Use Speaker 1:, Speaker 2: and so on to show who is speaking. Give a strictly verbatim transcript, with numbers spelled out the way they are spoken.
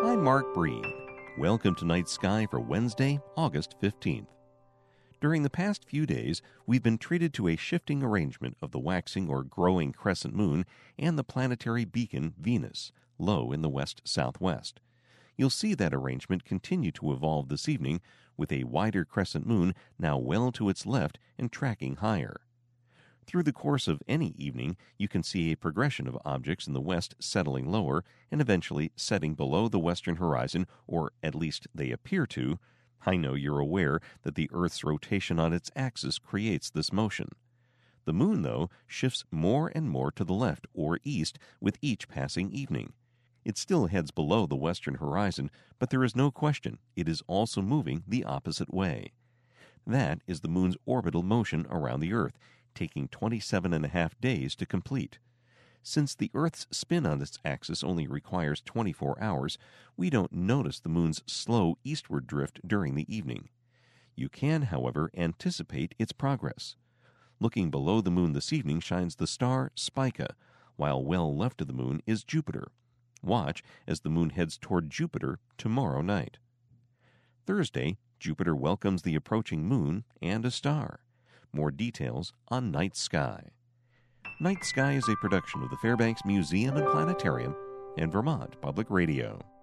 Speaker 1: I'm Mark Breen. Welcome to Night Sky for Wednesday, August fifteenth. During the past few days, we've been treated to a shifting arrangement of the waxing or growing crescent moon and the planetary beacon Venus, low in the west-southwest. You'll see that arrangement continue to evolve this evening, with a wider crescent moon now well to its left and tracking higher. Through the course of any evening, you can see a progression of objects in the west settling lower and eventually setting below the western horizon, or at least they appear to. I know you're aware that the Earth's rotation on its axis creates this motion. The moon, though, shifts more and more to the left or east with each passing evening. It still heads below the western horizon, but there is no question it is also moving the opposite way. That is the moon's orbital motion around the Earth, taking twenty-seven and a half days to complete. Since the Earth's spin on its axis only requires twenty-four hours, we don't notice the moon's slow eastward drift during the evening. You can, however, anticipate its progress. Looking below the moon this evening shines the star Spica, while well left of the moon is Jupiter. Watch as the moon heads toward Jupiter tomorrow night. Thursday, Jupiter welcomes the approaching moon and a star. More details on Night Sky. Night Sky is a production of the Fairbanks Museum and Planetarium and Vermont Public Radio.